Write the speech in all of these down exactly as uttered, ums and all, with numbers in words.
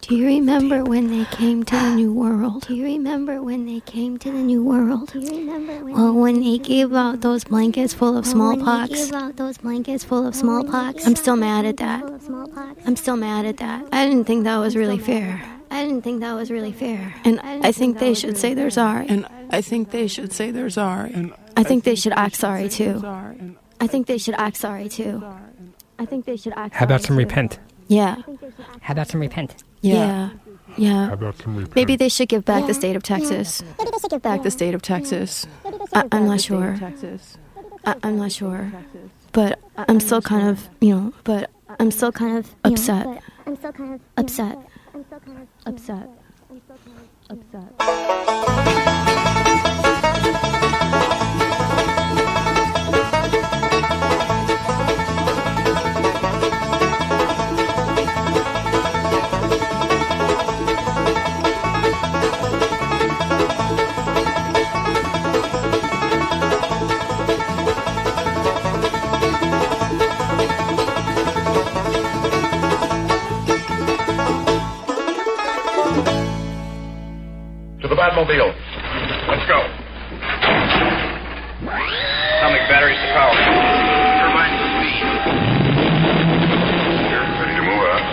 Do you remember when they came to the New World? Do you remember when they came to the New World? Do you remember when well, when they gave out those blankets full of smallpox? When they gave out those blankets full of smallpox? I'm still mad at that. I'm still mad at that. I didn't think that was really fair. I didn't think that was really fair. And I think they should say they're sorry. And I think they should say they're sorry. And I think they should act sorry too. I think they should act sorry too. I think they should act. How about some repent? Yeah. How about some repent? Yeah. Yeah. How about some repent? Maybe they should give back the state of Texas. Maybe they should give back the state of Texas. I, I'm not sure. I, I'm not sure. But I'm still kind of, you know, but I'm still kind of upset. I'm still kind of upset. I'm still kind of upset. I'm still kind of upset. To the Batmobile. Let's go. Atomic batteries to power. Turbines to speed. You're ready to move out.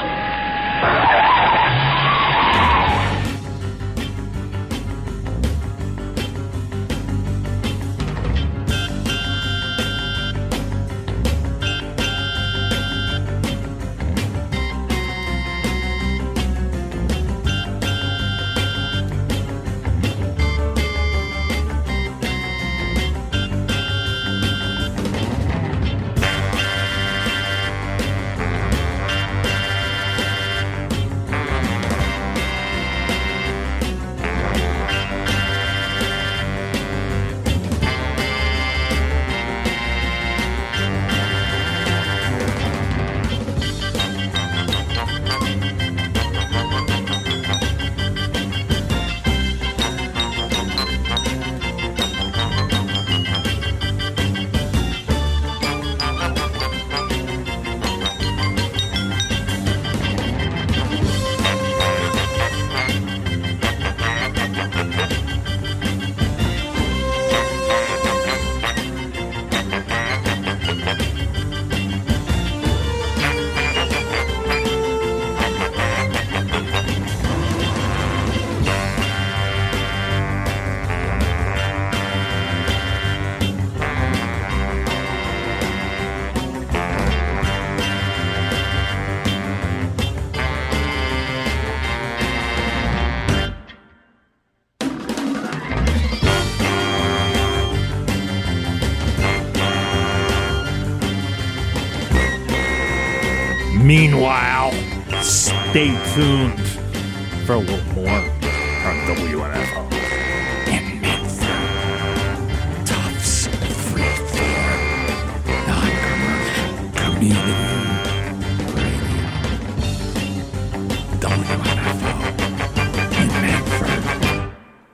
Meanwhile, stay tuned for a little more on W N F O. And Medford, Tufts Freeform, non-commercial community radio. W N F O in Medford.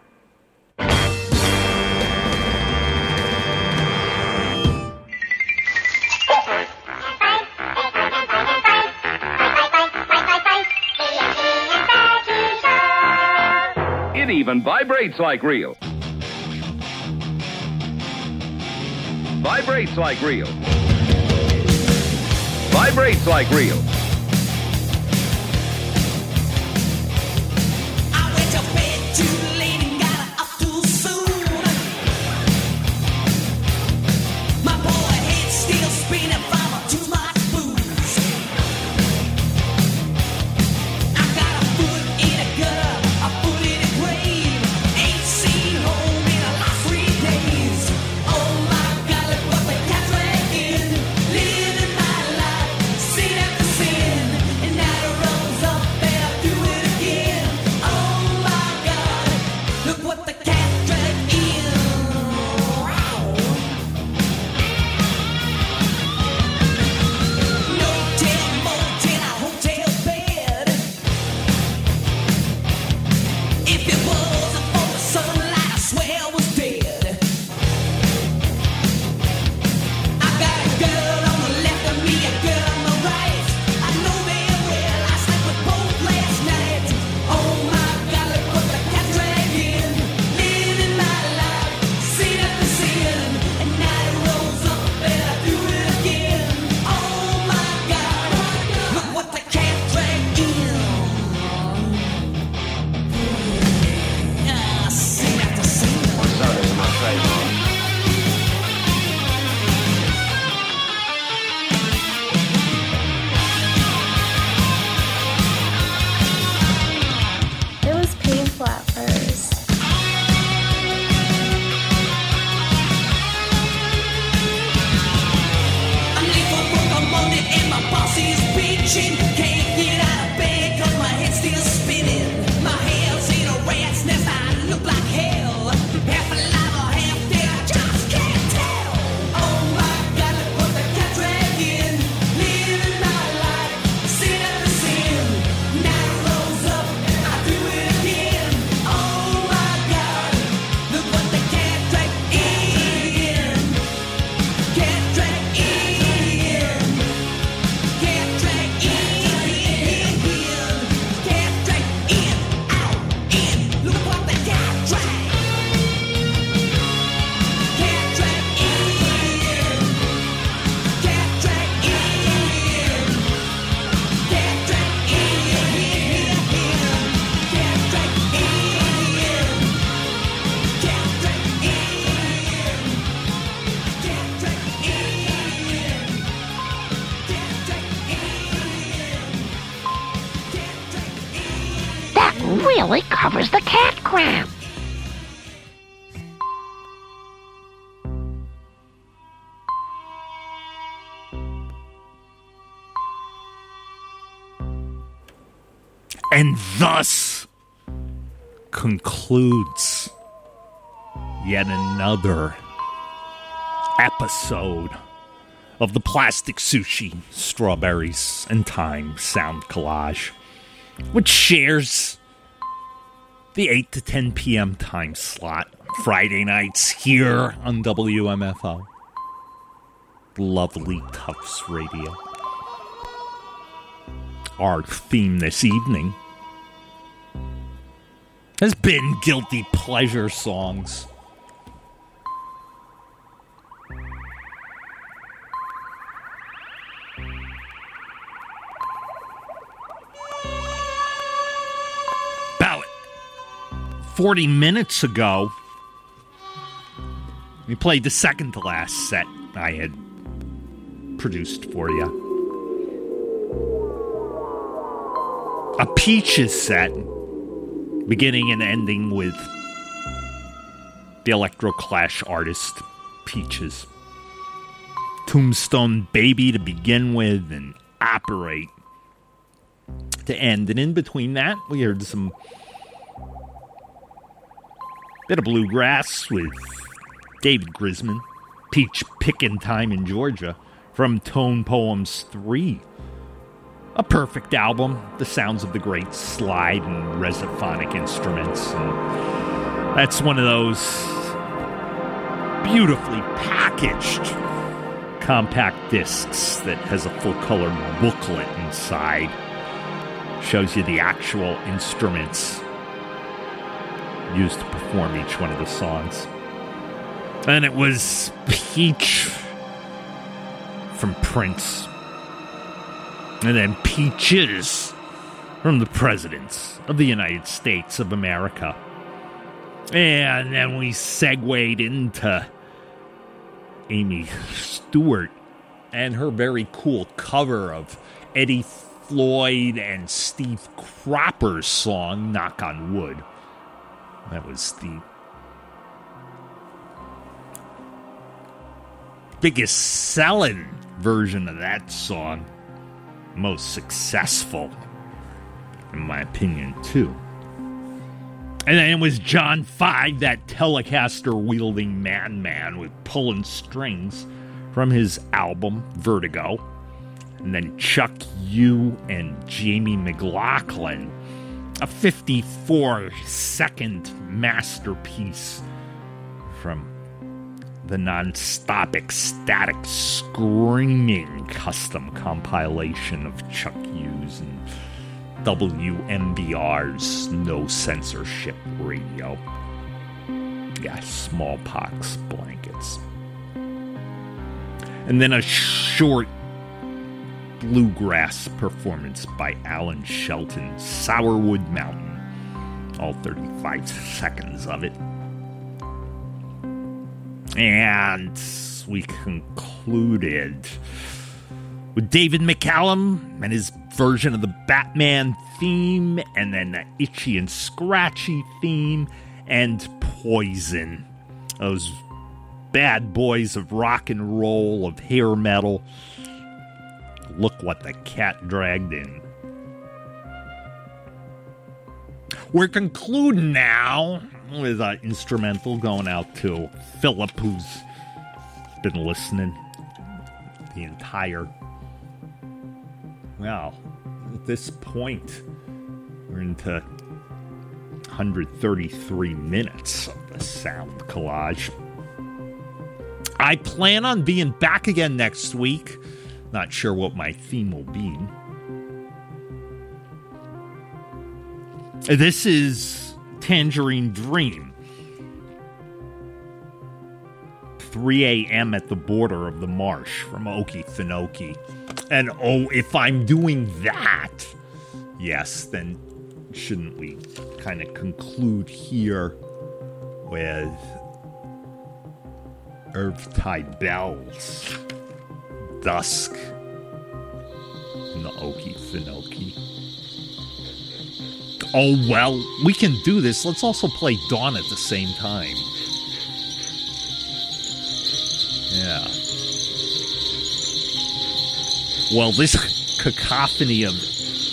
It even vibrates like real. Vibrates like real. Vibrates like real. I went to bed too late and got up too soon. My boy head still spinning from too much booze. I got a foot in a gutter, a foot in a grave. Ain't seen home in the last three days. Oh my God, look what the cat's in. Living my life, scene after scene. actually covers the cat crap. And thus concludes yet another episode of the Plastic Sushi Strawberries and Time Sound Collage, which shares the eight to ten p.m. time slot Friday nights here on W M F O. Lovely Tufts Radio. Our theme this evening has been Guilty Pleasure songs. About forty minutes ago, we played the second to last set I had produced for you. A Peaches set, beginning and ending with the Electroclash artist Peaches. Tombstone Baby to begin with, and Operate to end. And in between that, we heard some bit of bluegrass with David Grisman, Peach Pickin' Time in Georgia, from Tone Poems three. A perfect album, the sounds of the great slide and resophonic instruments. And that's one of those beautifully packaged compact discs that has a full-color booklet inside. Shows you the actual instruments used to perform each one of the songs. And it was Peach from Prince. And then Peaches from the Presidents of the United States of America. And then we segued into Amy Stewart and her very cool cover of Eddie Floyd and Steve Cropper's song, Knock on Wood. That was the biggest selling version of that song. Most successful, in my opinion, too. And then it was John Five, that Telecaster-wielding madman with pulling strings, from his album Vertigo. And then Chuck U and Jamie McLaughlin, a fifty-four second masterpiece from the non-stop ecstatic screaming custom compilation of Chuck U's and W M B R's No Censorship Radio. Yeah, Smallpox Blankets. And then a short bluegrass performance by Alan Shelton, Sourwood Mountain. All thirty-five seconds of it. And we concluded with David McCallum and his version of the Batman theme, and then the Itchy and Scratchy theme, and Poison. Those bad boys of rock and roll, of hair metal. Look what the cat dragged in. We're concluding now with an instrumental going out to Philip, who's been listening the entire... Well, at this point, we're into one hundred thirty-three minutes of the sound collage. I plan on being back again next week. Not sure what my theme will be. This is Tangerine Dream. three a.m. at the border of the marsh from Okefenokee. And oh, if I'm doing that, yes, then shouldn't we kind of conclude here with Earthtide Bells, Dusk in the Okefenokee. Oh, well, we can do this. Let's also play Dawn at the same time. Yeah. Well, this cacophony of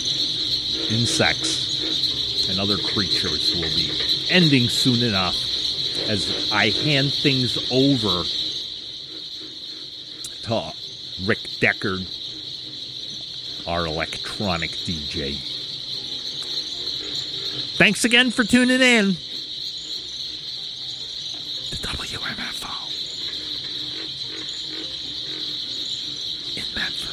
insects and other creatures will be ending soon enough as I hand things over to Rick Deckard, our electronic D J. Thanks again for tuning in to W M F O in Medford.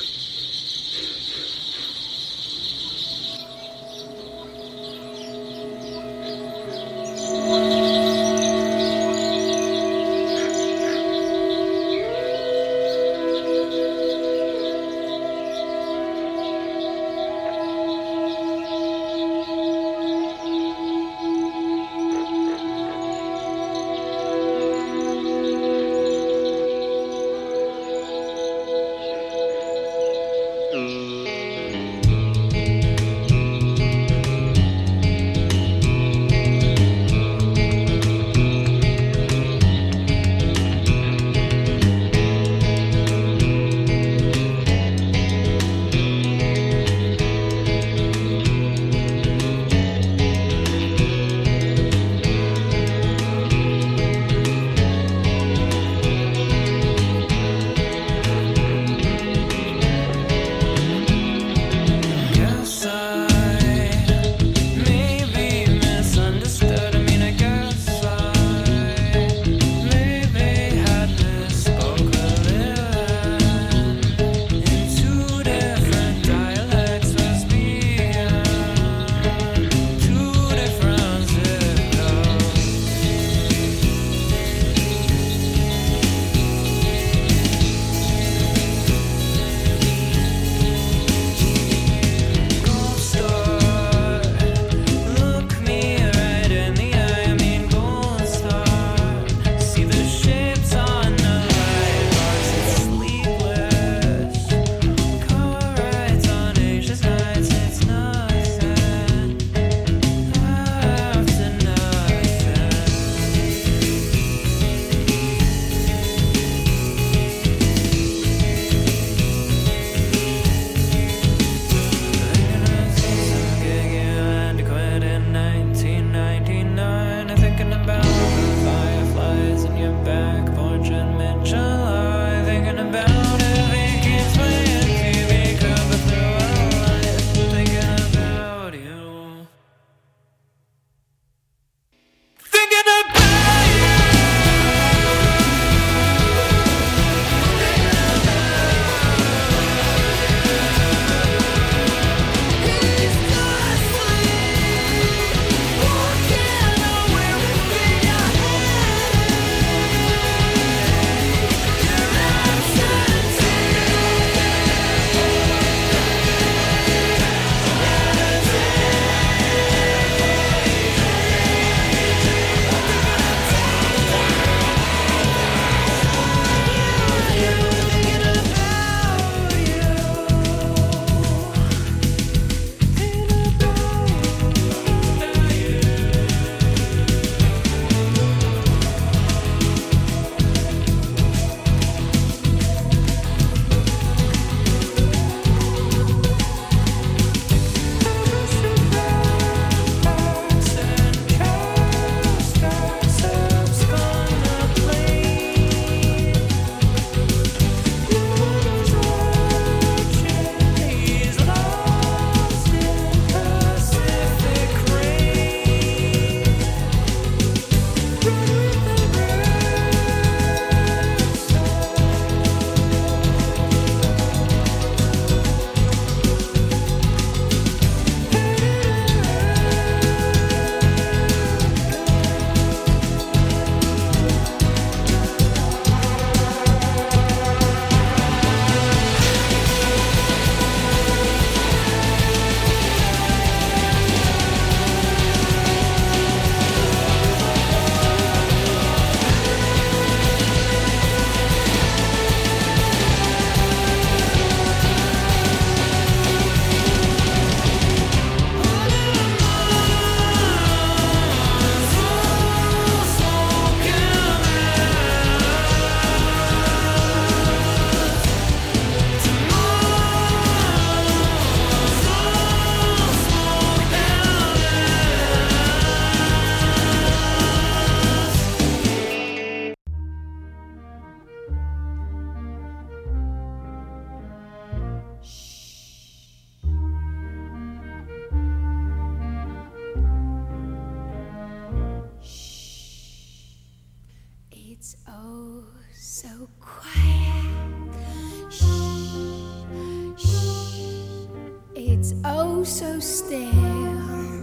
so quiet. Shh, shh. It's oh so still.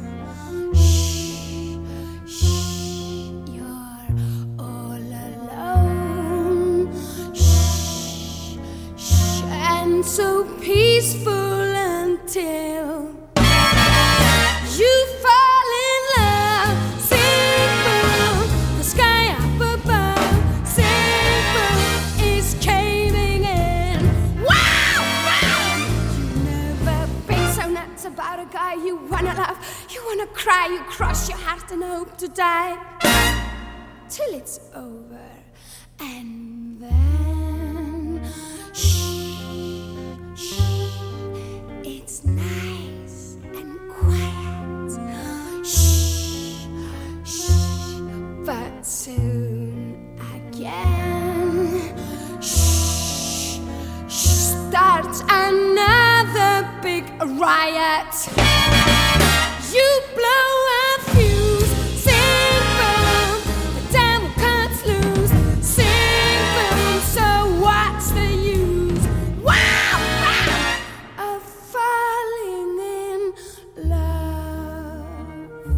Shh, shh. You're all alone. Shh, shh. And so peaceful until you fall in love. Simple, the sky up above. Simple is caving in. Wow, wow. You've never been so nuts about a guy you wanna love. You wanna cry, you cross your heart and hope to die till it's over. And then shh, shh. It's nice and quiet. Shh, shh. But soon again, shh, shh. Starts another big riot. You blow a fuse. Simple, the devil cuts loose. Simple, so what's the use? Wow, wow, of falling in love.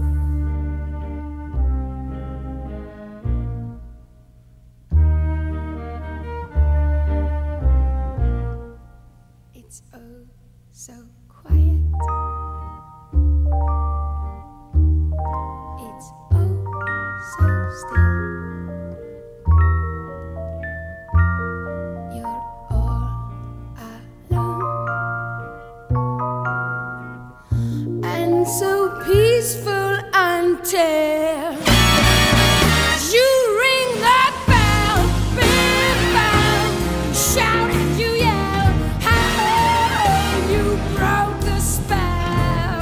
It's oh so quiet. It's oh so still. You're all alone. And so peaceful until you ring that bell. Big bell. Shout and you yell. How you broke the spell.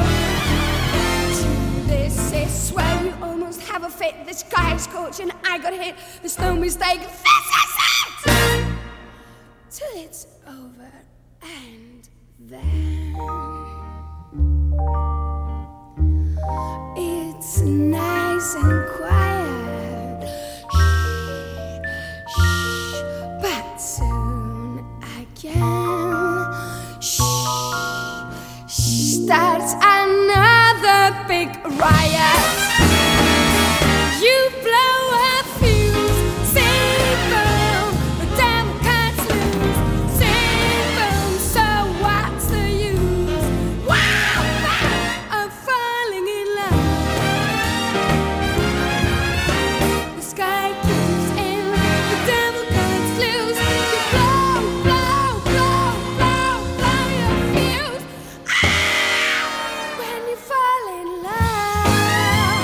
This is where you almost have a fit. The sky is scorching, I got hit. There's no mistake. This is it. Till it's over. And then it's nice and quiet. Shh, shh. But soon again, shh, shh. Starts another big riot. You blow a fuse. Simple, the devil cuts loose. Simple, so what's the use? Wow, wow, of falling in love. The sky keeps in, the devil cuts loose. You blow, blow, blow, blow, blow your fuse. Ah, when you fall in love.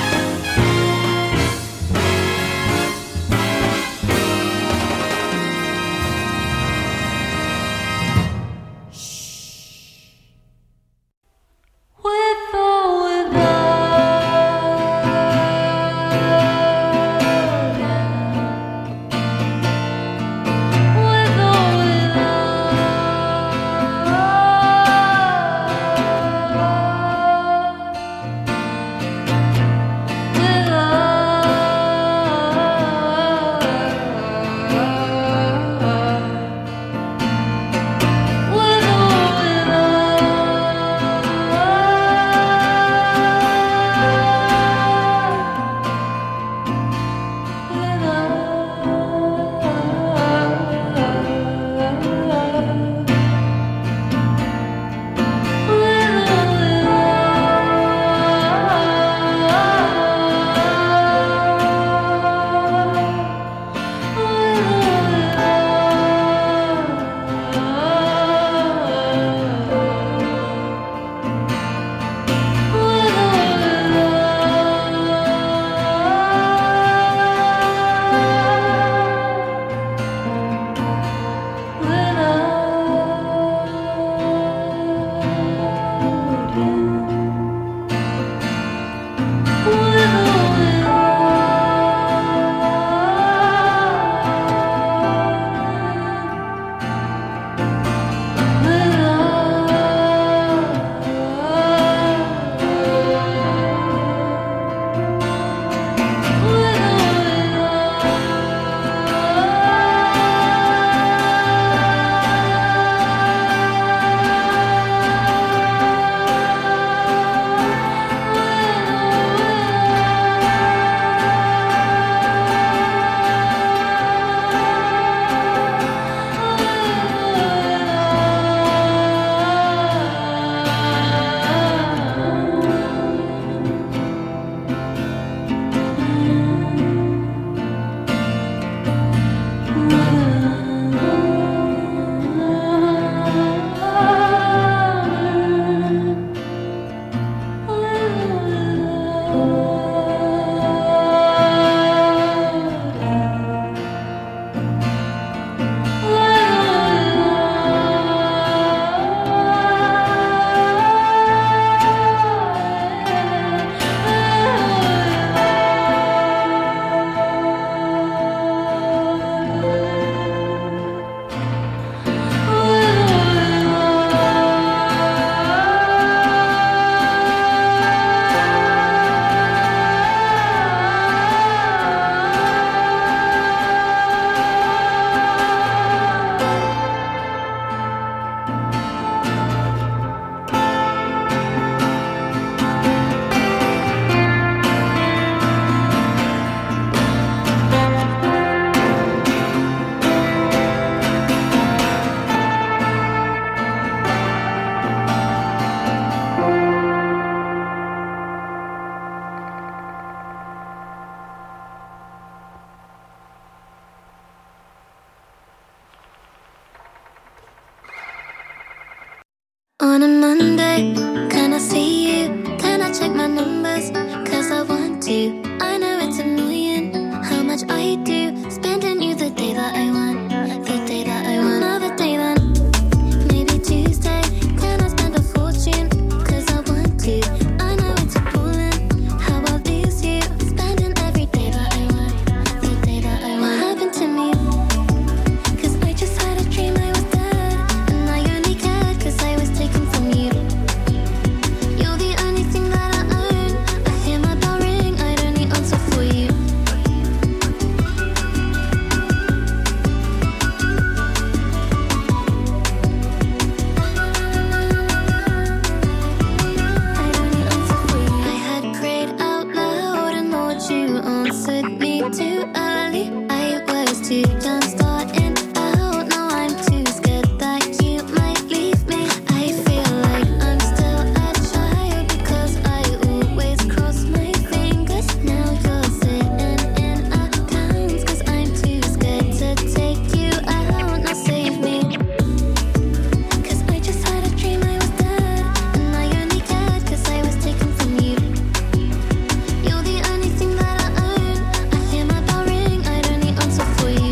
On a Monday, can I see you? Can I check my numbers? Cause I want to. I know it's annoying how much I do. Spending you the day that I want. The day that I want. Another day then. Maybe Tuesday. Can I spend a fortune? Cause I want to. I know it's appalling how I lose you. Spending every day that I want. The day that I want. What happened to me? Cause I just had a dream I was dead. And I only cared cause I was taken from you. You're the only thing that I own. I hear my bell ring, I'd only answer for you. I'd only answer for you. I had prayed out loud and Lord, you answered me too early. I was too done starting out. Now I'm too scared that you might leave me. I feel like I'm still a child because I always cross my fingers. Now you're sitting in accounts cause I'm too scared to take you out. Now save me. Cause I just had a dream I was dead. And I only cared cause I was taken from you. You're the only thing that I own. I hear my bell ring, I'd only answer for you.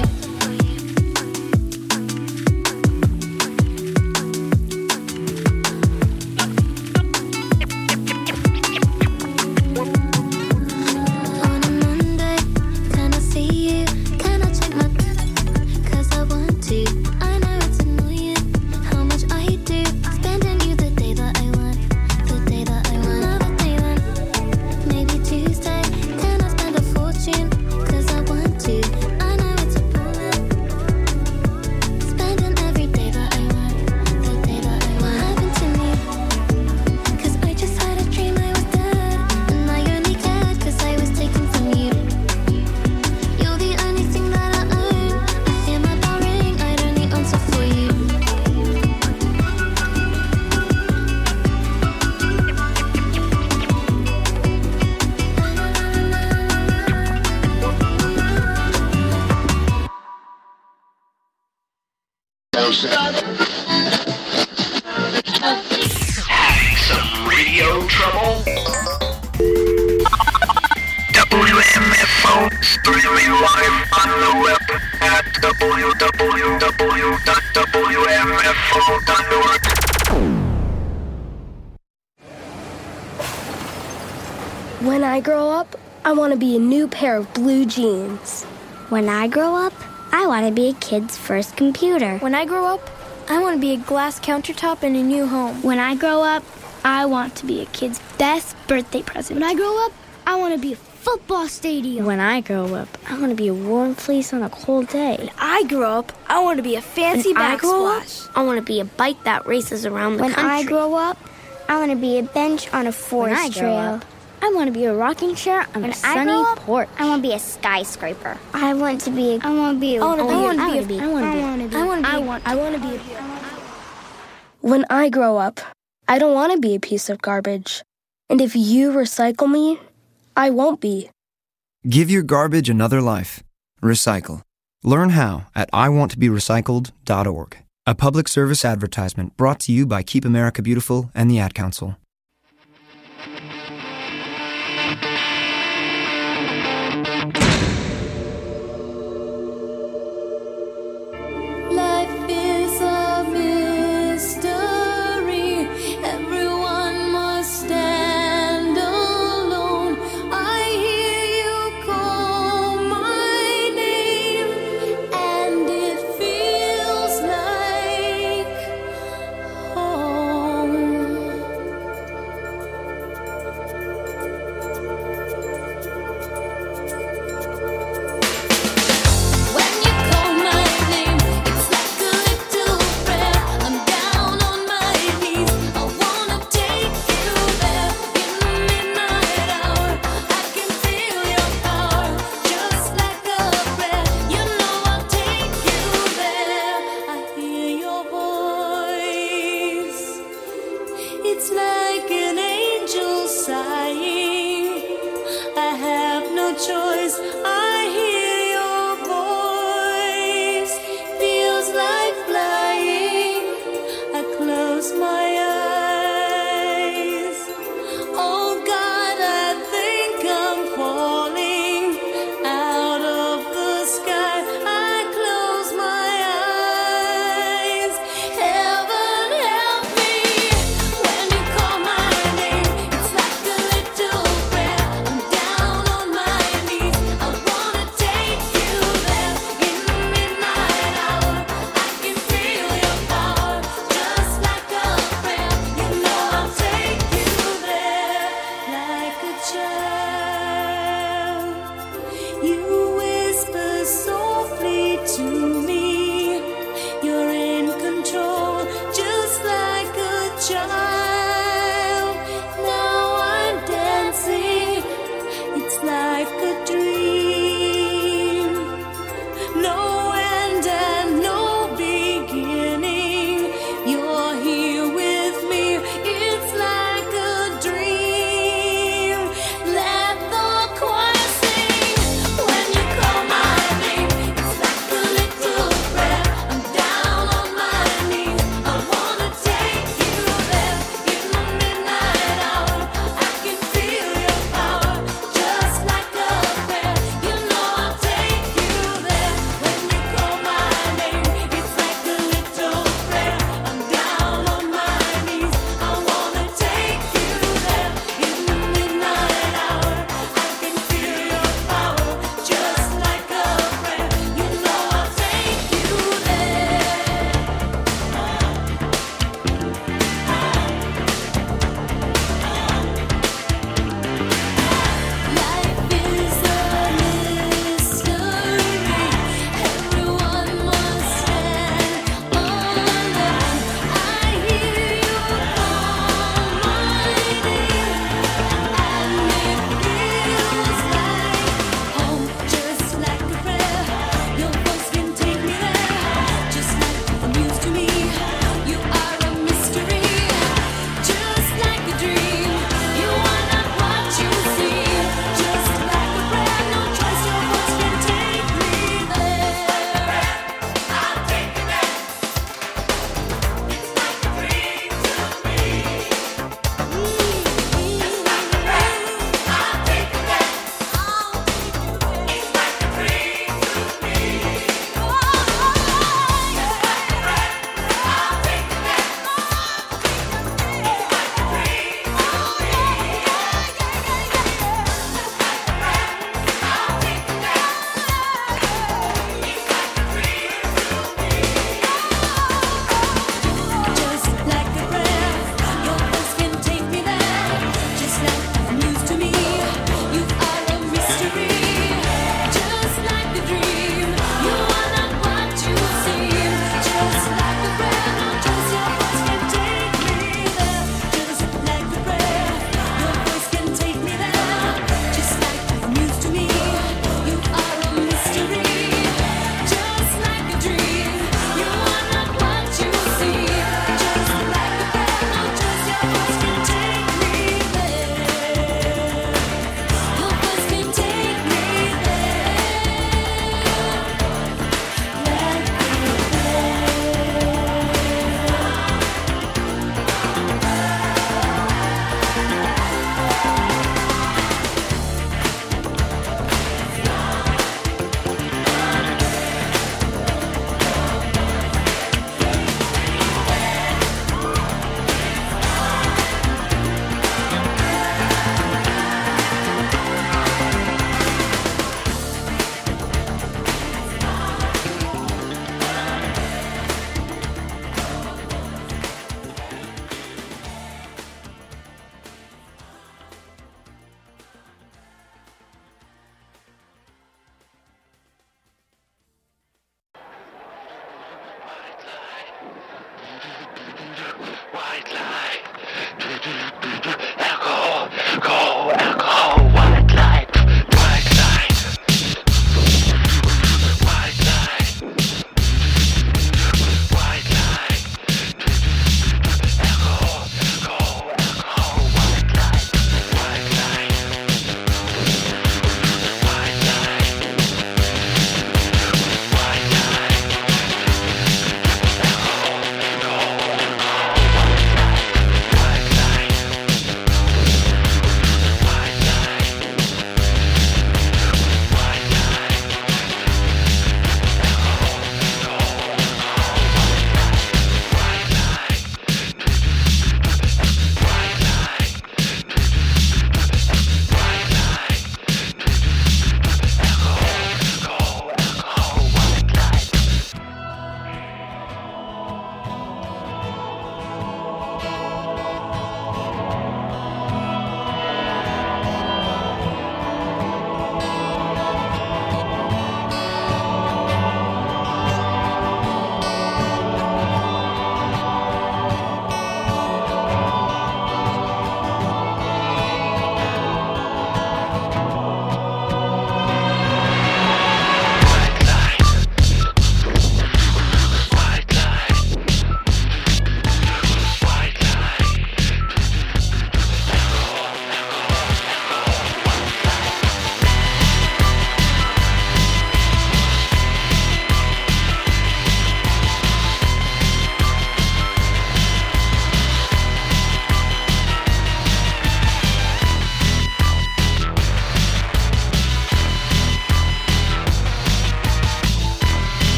On a Monday, can I see you? Can I check my... Cause I want to. I know it's annoying how much I do. Spending you the day that I want. The day that I want. Another day then. Maybe Tuesday. Can I spend a fortune? Cause I want to. I know it's appalling. Spending every day that I want. The day that I want. What happened to me? Cause I just had a dream I was dead. And I only cared cause I was taken from you. You're the only thing that I own. I hear my bell ring, I'd only answer for you. Having some radio trouble? W M F O streaming live on the web at w w w dot w m f o dot org. When I grow up, I want to be a new pair of blue jeans. When I grow up, I want to be a kid's first computer. When I grow up, I want to be a glass countertop in a new home. When I grow up, I want to be a kid's best birthday present. When I grow up, I want to be a football stadium. When I grow up, I want to be a warm fleece on a cold day. When I grow up, I want to be a fancy When I grow up, backsplash. I want to be a bike that races around the When country. I grow up, I want to be a bench on a When I forest grow trail. up, I want to be a rocking chair on When a I sunny grow up, porch. I want to be a skyscraper. I want to be. A, I want to be. A, I want to be. I I wanna want to be- be. I wanna be- I want to be. I want. I want to be. When I grow up, I don't want to be a piece of garbage. And if you recycle me, I won't be. Give your garbage another life. Recycle. Learn how at I want to be recycled dot org. A public service advertisement brought to you by Keep America Beautiful and the Ad Council. Life is a mystery. Everyone must stand alone. I hear you call my name, and it feels like home.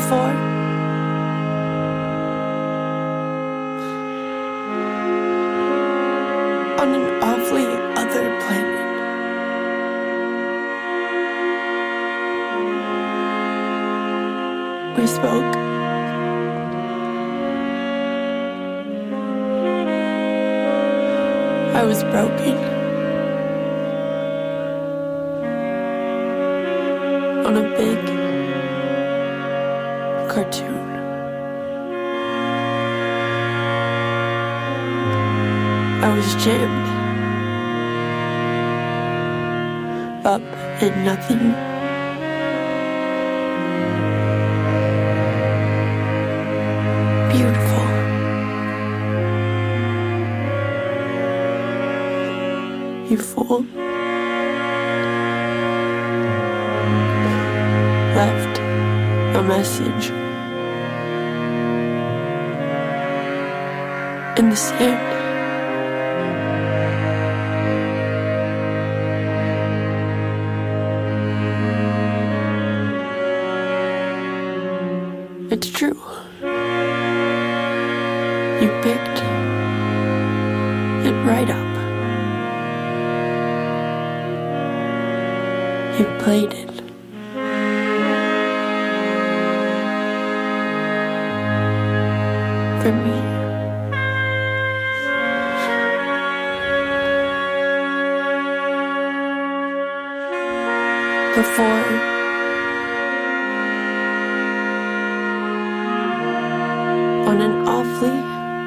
before. On an awfully other planet. We spoke. I was broken. On a big cartoon. I was jammed up in nothing. Beautiful. You fool. Left a message in the sand. It's true. You picked it right up. You played it. For me. Before on an awfully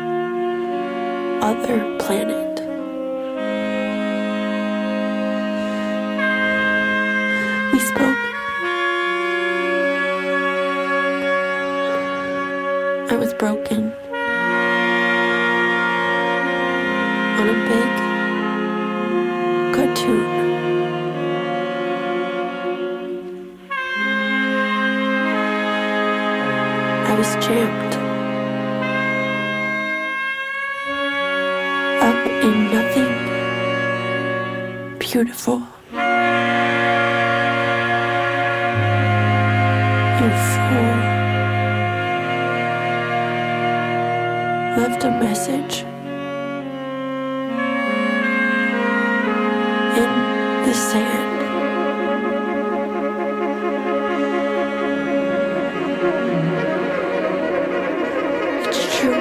other planet. We spoke. I was broken on a big cartoon. I was jammed up in nothing. Beautiful. You fool. Left a message in the sand. It's true.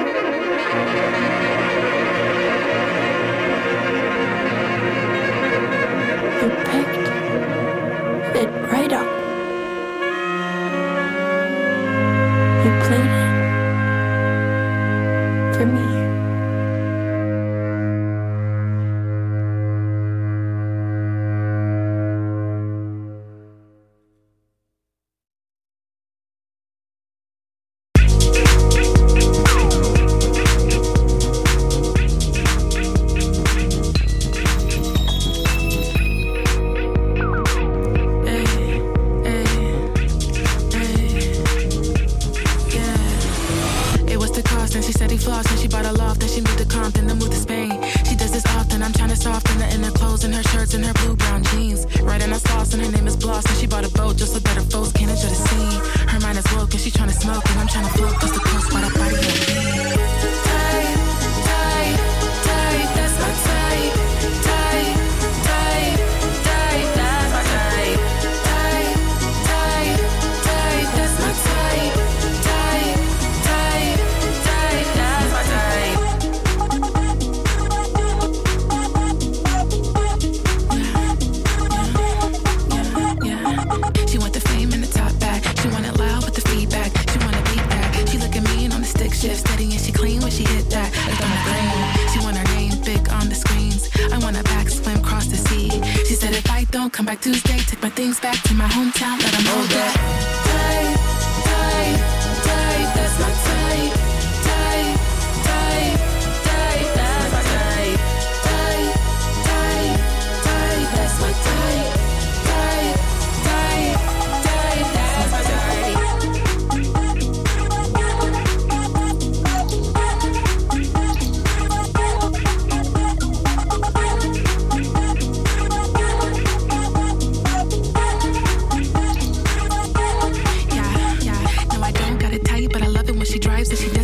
You picked it right up. You played it for me.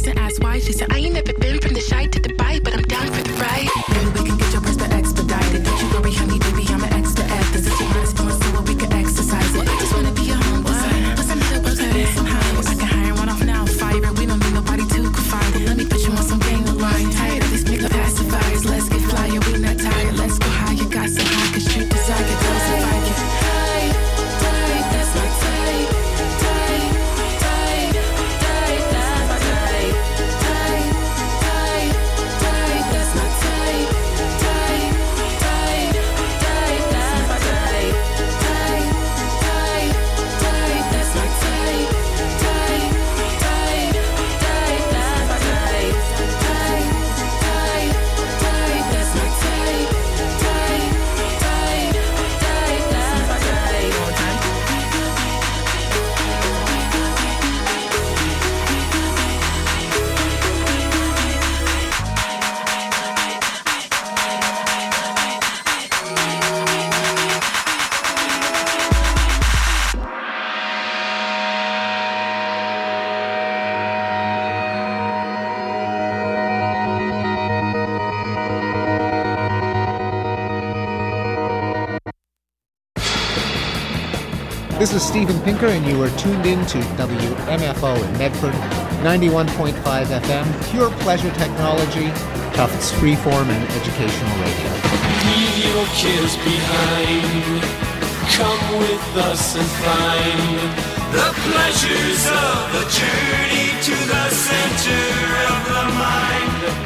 pause and ask why. She said, I ain't never been from the shy to Dubai, but I'm down for the ride. Maybe we can get your breast expedited. Don't you worry, honey, baby, I'm an extra at this. If you want to more so we can exercise it. I just wanna be your home designer. What's another website somehow? I can hire one off now, fire it. We don't need nobody to confide it. Let me put you on some gang of line. Tired of these nigga pacifiers. Let's get flyer, we not tired. Let's go higher, got so high, cause you desire it. Those if I can. Tight, tight, that's my tight. Tight, tight, tight, that's my tight. Tight, tight, tight, that's my tight. Tight, tight, tight, that's my tight. Tight, tight, tight, that's my tight. Tight, tight, tight, that's my tight. Tight, tight, tight, that's my tight. Tight, tight, tight, that's my tight. All time. This is Steven Pinker, and you are tuned in to W M F O in Medford, ninety-one point five F M, pure pleasure technology, Tufts freeform and educational radio. Leave your cares behind. Come with us and find the pleasures of a journey to the center of the mind.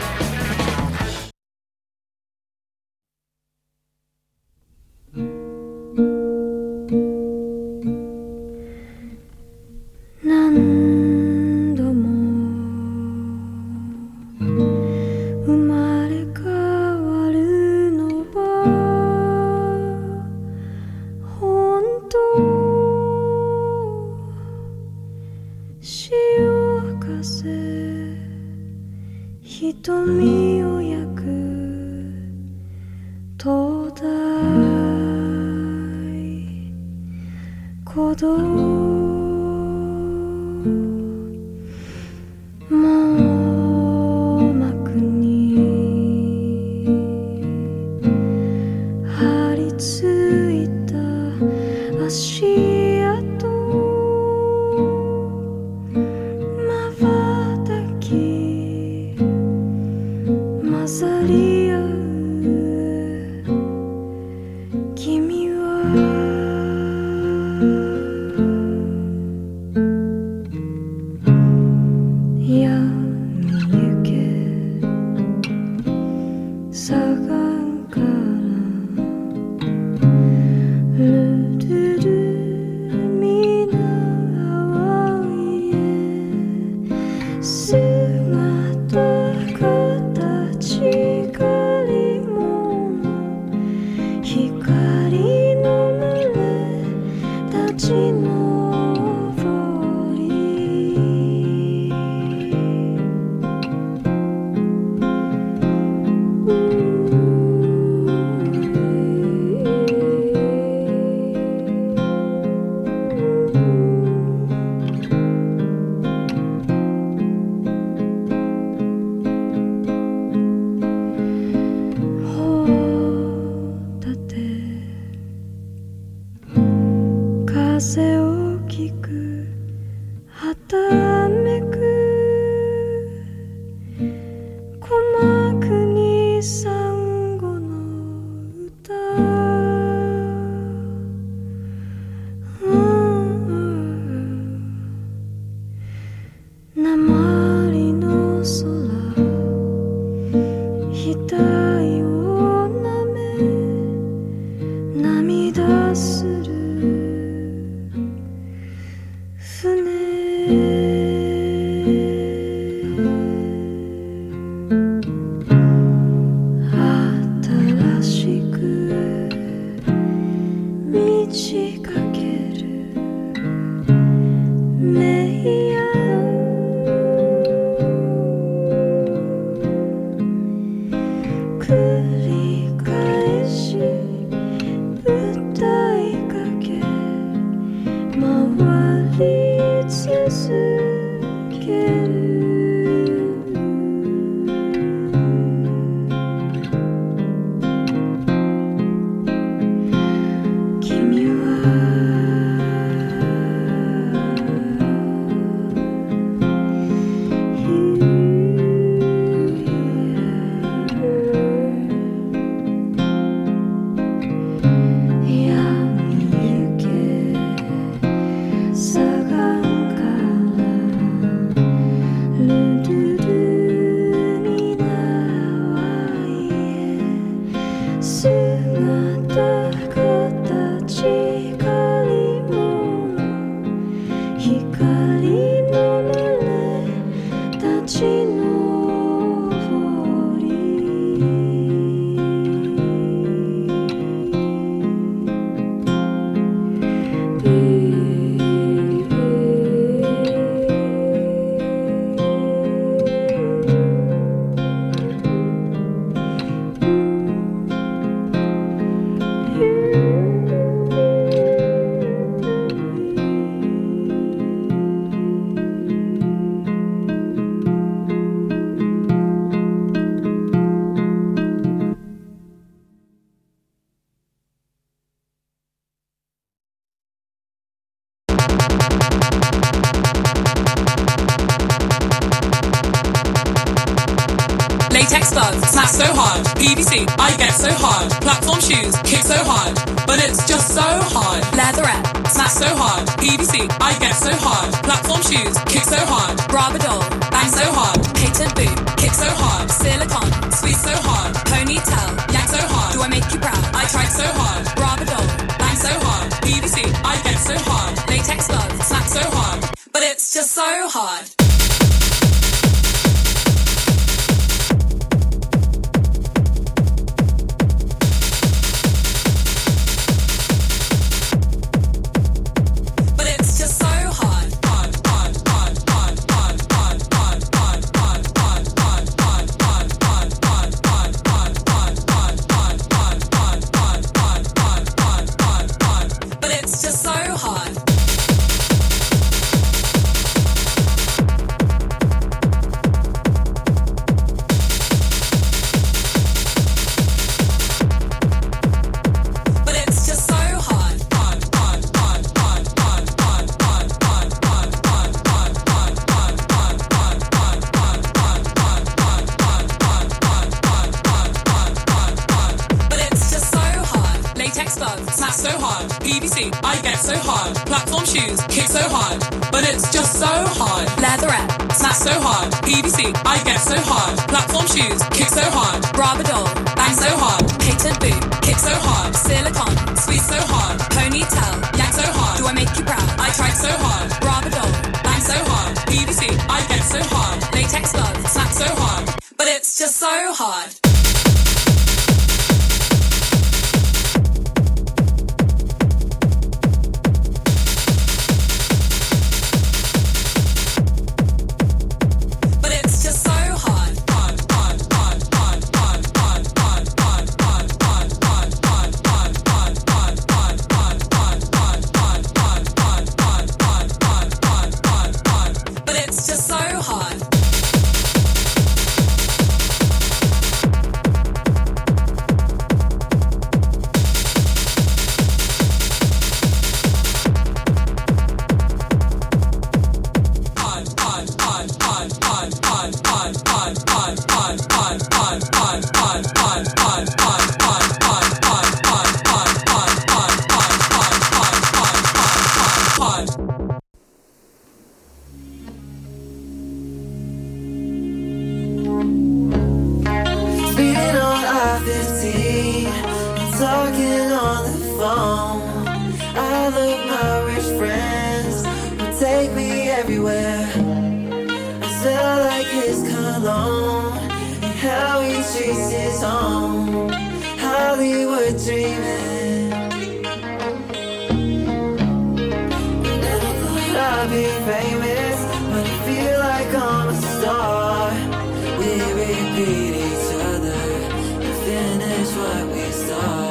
Suga と子たちが latex gloves, snap so hard, P V C, I get so hard, platform shoes, kick so hard, but it's just so hard, leatherette, snap so hard, P V C, I get so hard, platform shoes, kick so hard, Bravadol, bang so hard, patent boot, kick so hard, silicone, squeeze so hard, ponytail, yank so hard, do I make you proud, I tried so hard, Bravadol, bang so hard, P V C, I get so hard, latex gloves, snap so hard, but it's just so hard. Talking on the phone, I love my rich friends who take me everywhere. I smell like his cologne and how he treats his home. Hollywood dreaming. Never thought I'd be famous, but I feel like I'm a star. We repeat each other and finish what we start.